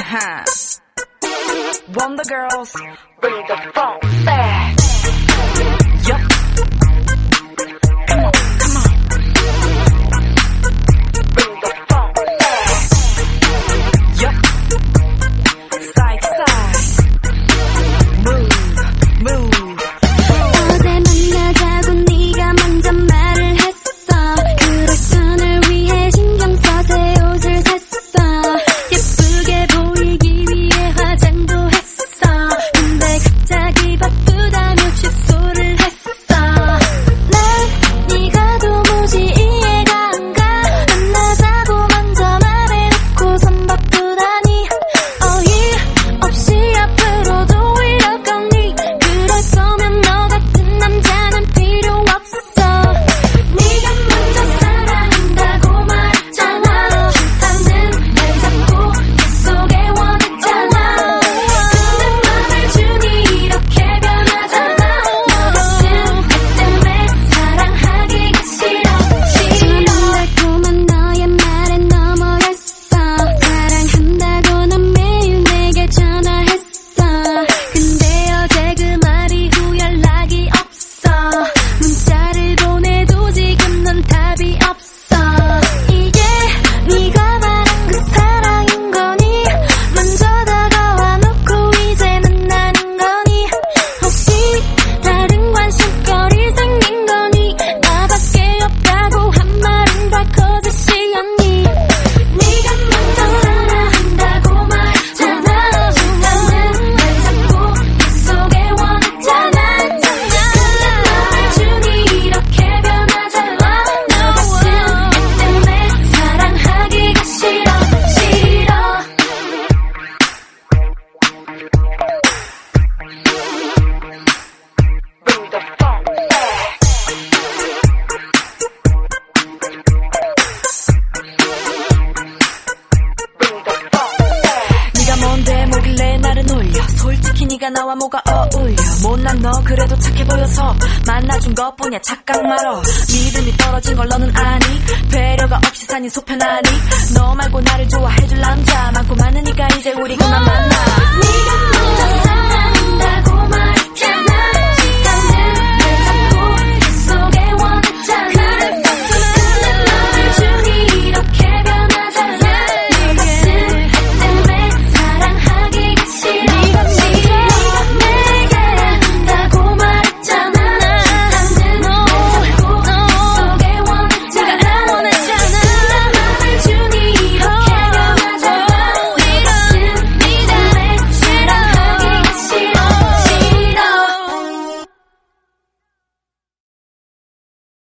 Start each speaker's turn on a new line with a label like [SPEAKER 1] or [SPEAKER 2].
[SPEAKER 1] Wonder Girls, bring the funk back. Yup. Come on, come on. Bring the funk back. Yup. Side to side. Move, move.
[SPEAKER 2] 어제 만나자고 네가 먼저 말을 했어. 그래서 널 위해 신경 써서 옷을 샀어. 예쁘게 보이기 위해 화장도 했어. 근데 갑자기 바쁘다며 취소를 했어. 난 네가 도무지 이해가 안 가. 만나자고 먼저 말해놓고선 바쁘다니. 어이 없이 앞으로도 이러거니. 그럴 거면 너 같은 남자는 필요 없어. 네가 먼저 사랑한다고 말했잖아. 싫다는 날 잡고 계속에 원했잖아. 근데 맘을 주니 이렇게 변하잖아. 너 같은 애 때문에 사랑하기가 싫어. 달콤한 너의 말에 넘어갔어. 사랑한다고 넌 매일 내게 전화했어. 근데 어제 그 말 이후 연락이 없어. 문자를 보내도 지금 넌 답이 없어. 이게 네가 말한 그 사랑인 거니? 먼저 다가와 놓고 이제는 나는 거니? 혹시 다른 관심거리 생긴 거니? 나밖에 없다고 한 말은 다 거짓이었니? 네가 먼저 사랑한다고 말했잖아. 싫다는 날 잡고 계속에 원했잖아. 근데 맘을 주니 이렇게 변하잖아. 너 같은 애 때문에 사랑하기가 싫어.
[SPEAKER 1] Bring the funk back. Bring the funk back. 네가 뭔데 뭐길래 나를 놀려. 솔직히 네가 나와 뭐가 어울려. 못난 너 그래도 착해 보여서 만나준 것뿐이야. 착각 말어. 믿음이 떨어진 걸 너는 아니. 배려가 없이 사니 속편하니. 너 말고 나를 좋아해줄 남자 많고 많으니까 이제 우리 그만 만나.
[SPEAKER 2] 네가